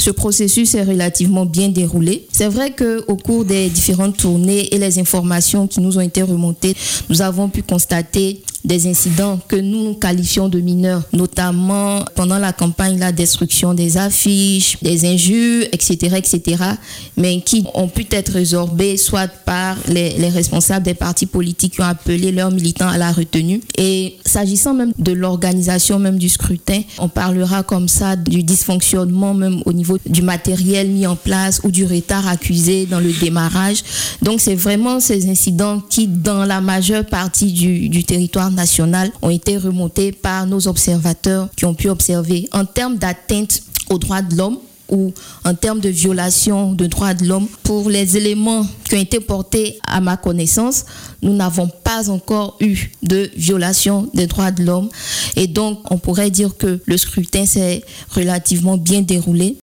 ce processus est relativement bien déroulé. C'est vrai qu'au cours des différentes tournées et les informations qui nous ont été remontées, nous avons pu constater des incidents que nous qualifions de mineurs, notamment pendant la campagne, la destruction des affiches, des injures, etc., mais qui ont pu être résorbés soit par les responsables des partis politiques qui ont appelé leurs militants à la retenue. Et s'agissant même de l'organisation même du scrutin, on parlera comme ça du dysfonctionnement même au niveau du matériel mis en place ou du retard accusé dans le démarrage. Donc c'est vraiment ces incidents qui, dans la majeure partie du territoire national, ont été remontés par nos observateurs qui ont pu observer. En termes d'atteinte aux droits de l'homme ou en termes de violation de droits de l'homme, pour les éléments qui ont été portés à ma connaissance, nous n'avons pas encore eu de violation des droits de l'homme. Et donc, on pourrait dire que le scrutin s'est relativement bien déroulé.